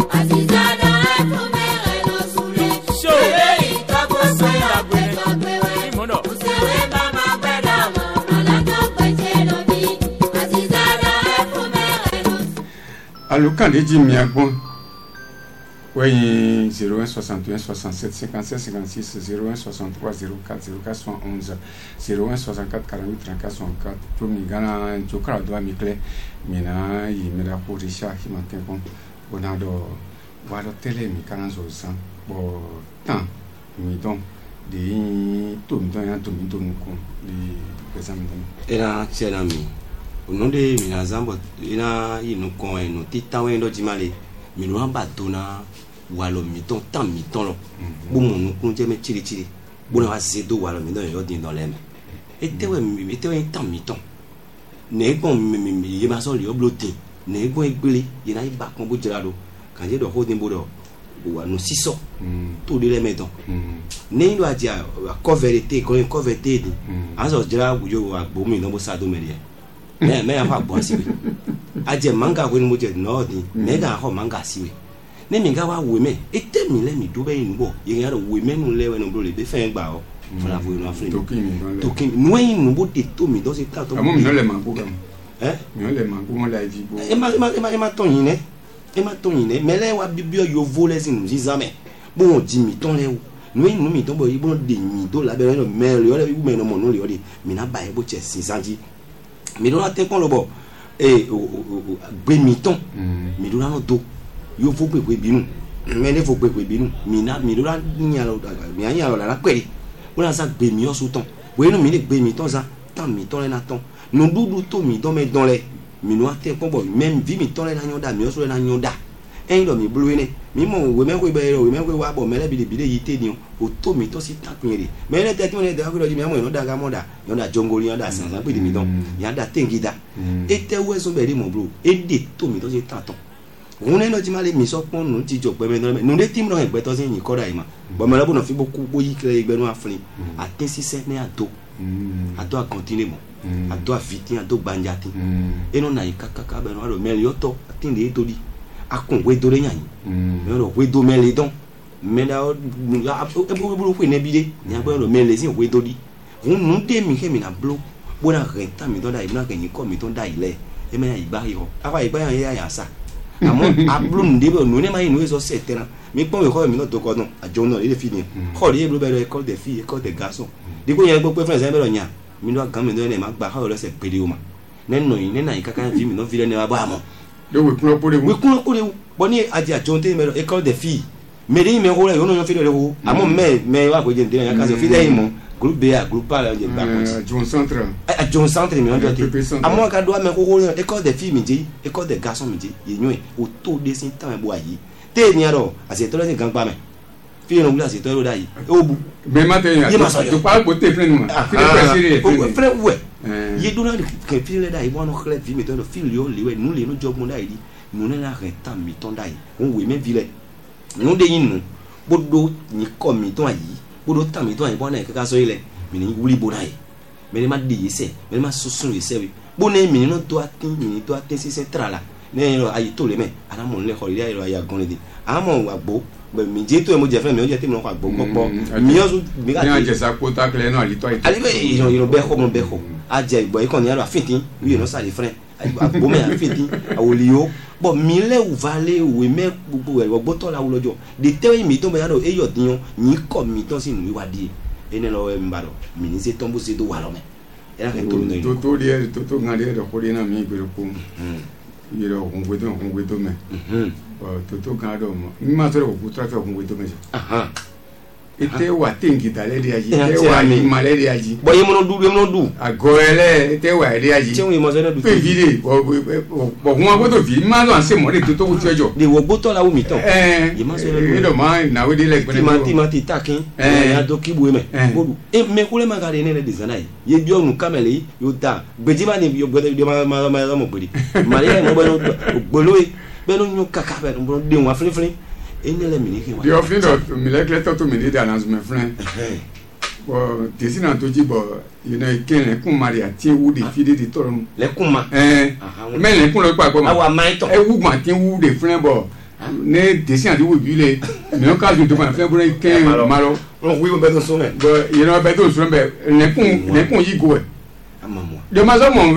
A: alukande ji mi agbon wẹ̀yìn 01 61 67 56 56 01 63 04 04 71 01 64 48 34 64 pour mi gana jokara do mi clé mina yi mi da ko Richard Himake kon ona do wa do tele mi kana so san bo tan mi don de to mi don ya to mi don ko de exam don
D: era chela mi ono de mi na zambo ina inu kon enu titawe ndo jimale mi no amba dona walo mi ton tan mi ton lo bo mo nu kun je me chiri chiri bo na se do walo mi don yo din don le me etewe tan mi ton ne gbon mi ye ma so le obloti ne gbon egbele ye na iba kan bo jira do kan je do holding bo do wa no siso to de le me don ne ndo aja coverete ko coverete di aso jira bujo wa gbo mi no bo sa do me le me ya fa gbo asiwe aje manga ko ni mo je no di me ga ho manga asiwe ne mi ga wa we me ete mi le mi do be yin bo ye ga we me nu le we no bro le be fe gba o fala vo no afrin tokin no yin nu bo de to mi do se ta to
A: amo mi no le mango gam mi no le mango mo la ji bo
D: e ma ton yin ne mele wa bibio yo vole sin zizame bo ji mi ton le no yin nu mi ton bo yi bo de mi do la be no me le yo le wu me no mo no le yo de mi na ba e bo che sin sanji mi do na te kon lo bo gbe mi ton mi do na no do yo fo pe binu me le fo pe binu mi do na nya lo mi anya lo la pe o na sa gbe mi o so ton we no mi le gbe mi ton sa tan mi ton le na ton no dudu to mi don me don le mi no ate kon bo même vi mi ton le na nyoda mi o so le na nyoda en lo mi blu ne mi mo we me ko be we me ko wa bo me le bi de yi ni o to mi to si takun re me le te ti mo le da ko lo ji mi mo no da ga mo da yo da jongori yo da san pe de mi don ya da tengida e te we so be ri mo blu e de to mi to si taton òun nínú tí máa lè mi sọ pọ́n nù ti jọ pẹ́ mẹ́tọ́ nù lé tí mo ràn ẹ̀gbẹ́ tó sì yìn kọ́ra yìí mà bọ̀mọ̀ lọ́bùnà fi bó kú bó yí kiri ẹgbẹ́ nù àfin àti sísẹ́ ní àdó àkọ́ntínlẹ̀ mọ̀ àdó àfitín àdó gbanjati inú nàyí kákáká bẹ́ẹ̀ nù àdó mẹ́rin yọtọ̀ àti ní ètò di akùn wédo rẹ̀ yàn yìí mẹ́rin wédo mẹ́rin dán mẹ́rin ebúrú pé nẹ́bí dé ní agbẹ́rún mẹ́rin sí wédo di òun nù dé mi kẹ́mi nà bló bóra rẹ̀ tà mí tó dá ìbúná kẹ́yìn kọ́ mi tó dá ìlẹ̀ ẹ̀mẹ́yà ìgbà yìí họ afa ìgbà yàn yà yà sá àmọ́ abúlé ndébẹ̀ nù ní máa yìí nù sọ sẹ̀ tẹ́ra mi pọ́n ìkọ́ mi náà tó kọ́ náà àjọ náà ilé fi ni kọ́ ọ̀rẹ́ yẹn bẹ̀rẹ̀ école des filles école des garçons dípò yẹn gbọ́ pé fúnẹ̀ sẹ́yìn bẹ̀rẹ̀ yàn mi náà gàn mí náà ẹ̀ máa gba káwọ́ lọ́sẹ̀ péré o ma nẹ́nà yìí nẹ́nà yìí kankan fi mi náà fi lẹ́nu wa bá a mọ̀.
A: wíkúnlọ́ kúrẹ́
D: wo bọ́ ní àjẹ àjọ tẹ́ mẹ́rọ école des filles mẹ́rẹ́ yìí mẹ́kọ́ rẹ̀ yóò náà fi lẹ́rẹ̀ wo àmọ́ mẹ́ wà pé jẹ́ ntẹ́rẹ̀ yẹn kásẹ̀ fi lẹ́yìn mọ́ groupe B a groupe A la je ba adjon centre mi on doit amo ka do ame ko école des filles mi je école des garçons mi je ye nyoe o to de sin tan bo ayi te ni aro ase to le sin kan pa me fi no bla ase to ro dai o bu
A: me ma te ya to pa ko te frère ma fi le passer
D: frère ouais ye do na ke fi le dai bo no khle fi mi to no fi yo liwe nu le no job mo dai di nu na la reta mi ton dai on we me vile nu de yin nu bodo ni ko mi ton ayi bodo tami to yin bona kaka so ile mi ni wuli bona yi me ma de yese me ma susun yese wi bona mi no to atin si se tra la ne lo ayi to le me ana mo le holiday lo aya gon le di amo agbo mi je to mo je fe mi o je te mo agbo popo mi yo mi ga
A: ti je sa ko ta kle no ali to
D: ali be yo be ko mo be ko aje igbo ikon ni alo afitin wi no sa le friend agbo me afitin awoliyo bo mi le u vale we me gbogbo e gbogbo to la wo lojo de te mi to be ya do e yo diyan ni ko mi to si nu wi wa di ene lo e mbaro mi ni se tombo se do wa lo me era que
A: to ngade do ko na mi gbere ko yero hungwedo me to ngado mo mi ma so ko trafe hungwedo me ite wa tengi dale de aji ite wa mi male de aji
D: bo yemo no du
A: agorele ite wa de aji
D: cheun yemo so na du
A: pe vide bo hun agodo vi ma lo anse mo de to ku tejo
D: de wo gbo to la wo mi ton
A: yemo so na do ma na we de le gbere
D: ma ti takin ya do kibu me bodu me ko le ma ga de ne le design ai ye bi onu kamele yo da gbeji ma ni yo gbe de ma mo gbedi mari ai mo be no gbolowe be no nyu kaka be no de won afrin enele mi ni ke wa
A: di ofin do mi le kleto to mi ni da nas me friend bo desi na to ji bo you know ken le kun maria ti wu de fi de torun
D: le kun ma
A: me le kun lo pa po ma
D: awa mai to
A: e wu ma ti wu de friend bo ne desi na di wu bi le mi o ka ju to ma friend bo ken ma lo
D: o wi bo be to so me
A: bo you know be to so be le kun yi go e
D: amamo
A: de ma so mo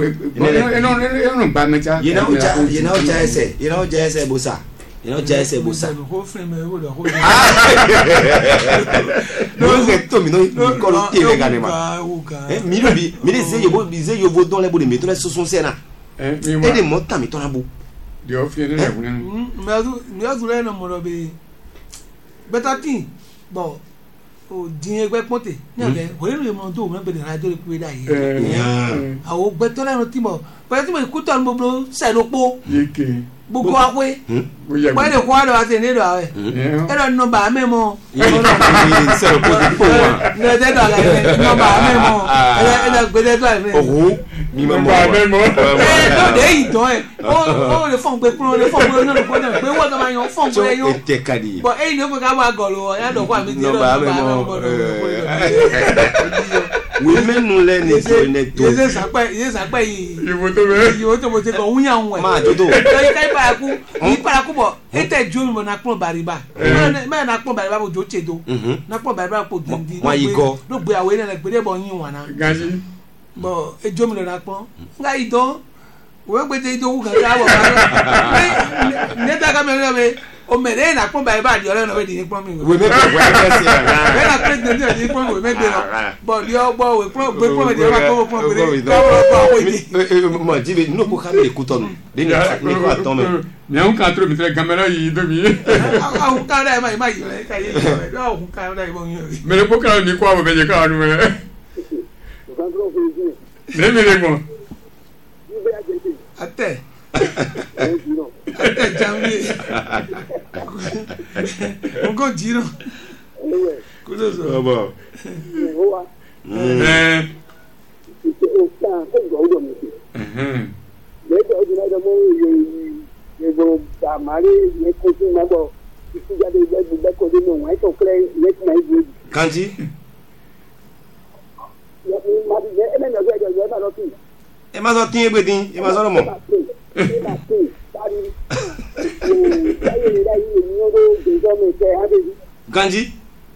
A: no ba me cha
D: you know jese bosa jese bosa
E: ko frame ko do ko
D: no se to mi no ko lo ti le gane ma mi lo bi mi le ze yo bo don le bo de mi to le so se na e de mo ta mi to na bo
A: de o fi le kun
E: mi azu le no mo lo be better thing bo o din egbe ponte ni ale o le mo do mo be de radio le pe da yi awo gbe to le no ti mo pe ti mo ku to mo blo se lo po
A: yeke
E: gbogbo akwe wọ́n lè kó àdó àti nílò àwẹ̀ ẹ̀rọ nọmba mẹ́mọ́
D: sẹ́rọ̀ kó ti pò wá
E: ní ọjọ́ tó àlàyé nọmba mẹ́mọ́ ẹ̀rọ gbẹdẹ́ tó àlàyé
D: ọ̀hún mi
A: nọmba mẹ́mọ́
E: lóde ìtàn ẹ̀ ó lè fọ́n pé kúrò lè fọ́n pé onínú kó náà pé wọ́n tó máa yan fọ́n pé yó bọ̀ ẹ̀yìn ló fi ká máa gọ̀lù ọ̀ yàtọ̀ kó àmì tí nọmba mẹ́mọ́
D: wí mẹ́nu lẹ́ni tó ní tó
E: yéé sàpẹ́ yìí
A: ìwò
E: tó mo ti kọ̀ ń yàn wẹ̀
D: máa dodo
E: yìí paraku bọ̀ ete jo mo na kpɔn bariba mɛ na kpɔn bariba bo jo tse do na kpɔn bariba ko dindi do gbe awo yi ne gbe de bɔ yin wana bɔn ejo mi le na kpɔn nga yi dɔn o bɛ gbete yi do wu kankan wɔ ba ne ta ka mɛ ne bɛ o mɛ ne na kpɔn bariba di ɔlɛ na bɛ di ni kpɔn mi.
D: wo bɛ bɛ bɛ se yan.
E: bɛ na kpɔn di ni kpɔn mi o mɛ gbɛ lɔ bɔn di ɔ bɔ o kpɔn mi di ɔ b'a kpɔn kpɔn mi di ɔ bɔ
D: mɔ jibe n'o ko k'a bɛ ku tɔnu de ne ko a tɔn mɛ.
A: mɛ an kan toro mi tɛ gamɛrɛ yi do mi.
E: aw kan da ye ma yi ka ye aw kan da ye ma yi.
A: mɛ ne ko kala ni ko aw bɛ jɛ k'a nu mɛ. ne mi le mɔ.
E: a tɛ. janvier encore dire kudo so
D: Baba. Kanji. E ma so tin e gbedin, e ma so mo. Kanji.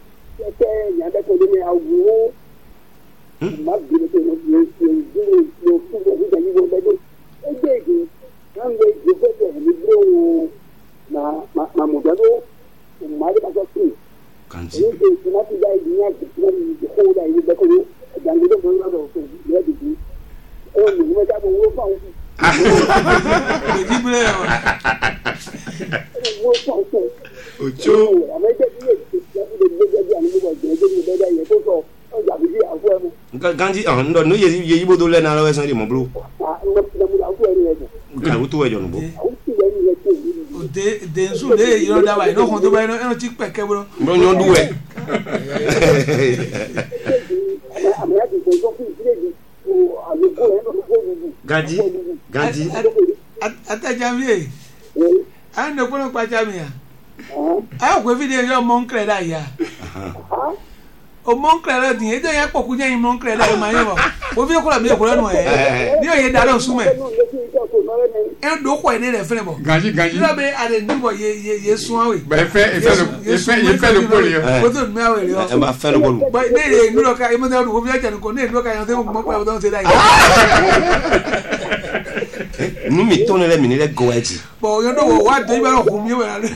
D: Kanji. Ocho. Kanji ndo no ye bodo le na lo san di mo bro. Ka wo to e jonu bo.
E: de nsu le yiro da wa no kon to ba no ti peke bro
D: Bro nyon duwe. Ganji.
E: Ata jamie. An no kono pa jamia. Ah ko video yo mon cre da ya. O mon cre la din e de ya poku jan mon cre la ma yo. O fi ko la mi ko la no e. Ni o ye da lo sume. E do ko ene le fere bo.
A: Ganji.
E: Lo be ade ni bo ye suan we.
A: Ba fait le poli.
E: O to mi awe le.
D: E ma fe no bolu.
E: Ba ne le ni lo ka e mo da ru ko bi aja ko ne lo ka yan te mo pa don se da.
D: Nu mi tone le mi ni le go eji.
E: Bo yo do wa de ba ro ko mi we la.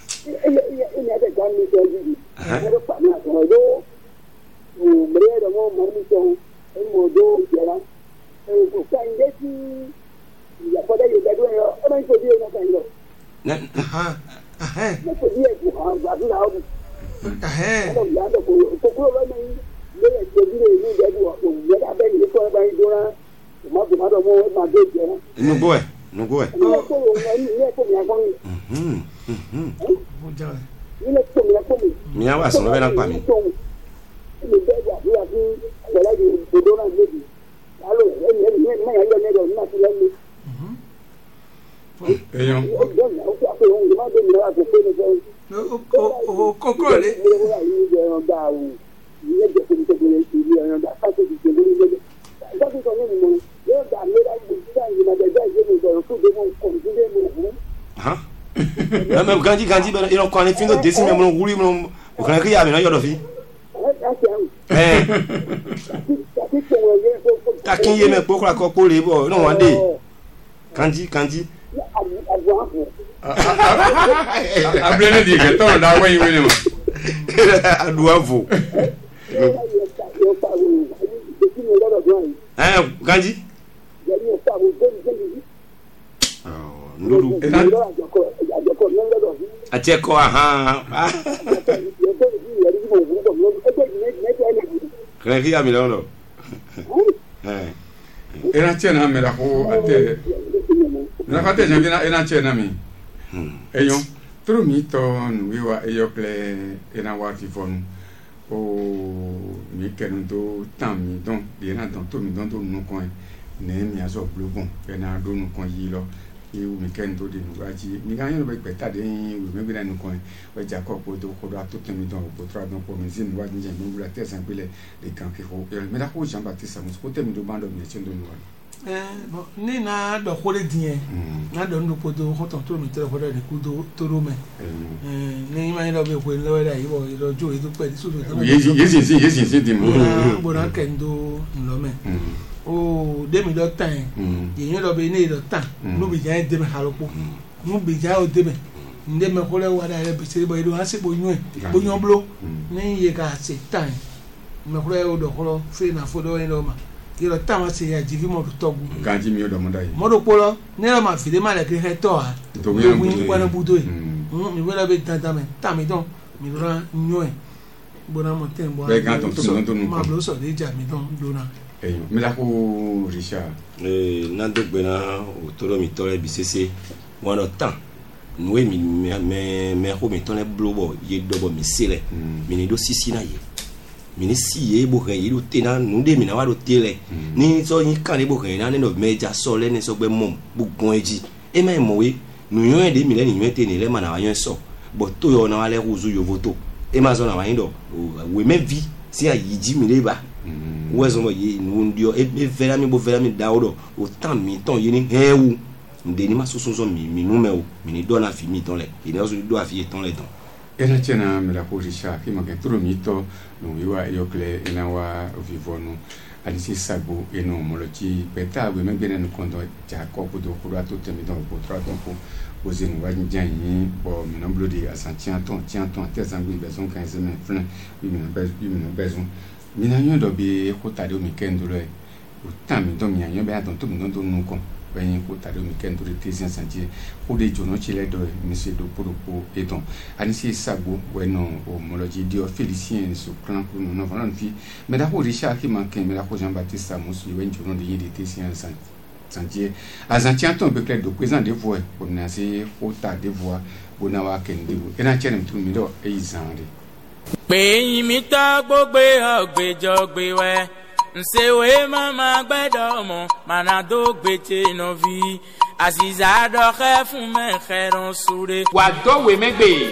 D: No go e. Mi awa so be na pa mi.
A: Eyon.
E: Kokole.
D: Na me ganji be ino kwa ni findo desi me mo wuri mo o kan ki ya me na yodo fi. Ta kin ye me po kra ko po le bo no one day. Kanji.
A: Ablele di ke to da we ni mo.
D: Aduavo. Ganji. Ndudu. Acheko aha. Kre ki ami lo.
A: Era chena me la ko ate. Na kate jangina ena chena mi. Eyon. Tro mi to nwiwa eyokle ena wati fonu. O mi kenu to tami don ena don to mi don to nu kon ne mi aso blobon ena do nu kon yi lo. You mi ken to de nu aji mi ga yin be peta de yin we me bi na nu kon we ja ko po to ko do atoto mi don po tra don po mi zin wa nje mi bula te san pele de kan ke ho me da ko Jean Baptiste Samus ko te mi do bando mi chen do nu wa
E: Bon ni na do ko le din na do nu po to ko to mi tere ko de ku do to ro me ni ma yin do be ko lo da yi bo do jo e do pe so do
A: yes di mo
E: bo na ken do nlo me o de mi do tan ye yin do be ni do tan nu bi jan de me halopo nu bi ja o de me nde me ko le wa da le bi se bo do ase bo yun bo yon blo ni ye ka se tan me ko le o do ko fe na fo do yin lo ma ki lo tan wa se ya jivi mo do togu
A: Ganji mi o do mo da yi
E: mo do polo ne lo ma fi de ma le ki he to a
A: to mi
E: na budo e mi we la be tan ta mi don mi do na nyo e bo na mo ten bo
A: be gan to nu
E: ma blo so de ja mi don do na
A: eyon me la ko Richard
D: Na do gbe na o toro mi tore bi sese won do tan nous mais ko mi ton le blobo ye dobo mi sele mi ni do sisi na ye mi ni si ye bo kan ye do tena nu de mi na wa do tele ni so yin kan le bo kan na ne no meja so le ne so gbe mom bu gon eji e ma mo we nu yo de mi le ni yo te ni le ma na wa yo so bo to yo na wa le ruzu yo voto e ma so na wa yin do we me vi si a yiji mi le ba wo so mo ye nu ndio e vera mi bo vera mi da odo o tan mi ton ye ni hewu ndeni ma soso mi numero mi ni dona fi mi ton le ina so do afi ton le ton
A: ena chena me la posisha ki ma ke tro mito no wiwa yokle ina wa vivonu alisi sabu eno molochi peta we me benen kondo ja ko ko do ko to temi don ko tra ton ko ozin wa njan yi bo mi no blodi asantian ton tesangui beson 15 men flan mi no beson mi na nyo do bi ko tade o mi kendo le o tan mi do mi anyo be aton to mi do nu kon ben ko tade o mi kendo re tesian santie ko de jono chile do mi se do pour et donc alisi sabu we no o molochi dio félicien so clan ko no va non fi mais da ko Richard qui manque mais da ko Jean-Baptiste Amusu we jono de yidi tesian santie azantian ton be clair de présent de voix pour na se ko ta de voix bona wa kende e na chere mtu mi do e izande
B: pé yin mi ta gbogbo ogbejo gbewe nsewe mama gbedo mo manado gbete no vi aziza do khe fun me kheron sure
C: wa do we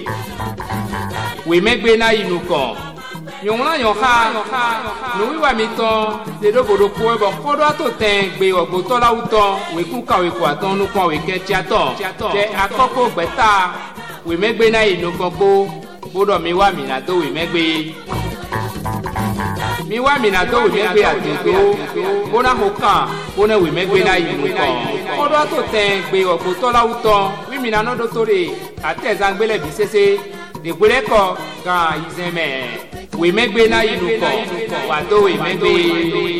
C: megbe na inuko yonla yon ha no wi wa mi ton de do bodo ko e bo kodo to ten gbe ogbo to la uton we ku ka we ko aton nu kon we ke tiaton te akoko gbeta we megbe na inuko ko bodo mi wa mi na do we megbe ateto bona hoka bona we megbe na inuko kodo to ten gbe ogbo to la uton wi mi na no do tore ateza ngbele bi sese de gbele ko gan izeme we megbe na inuko wa do we megbe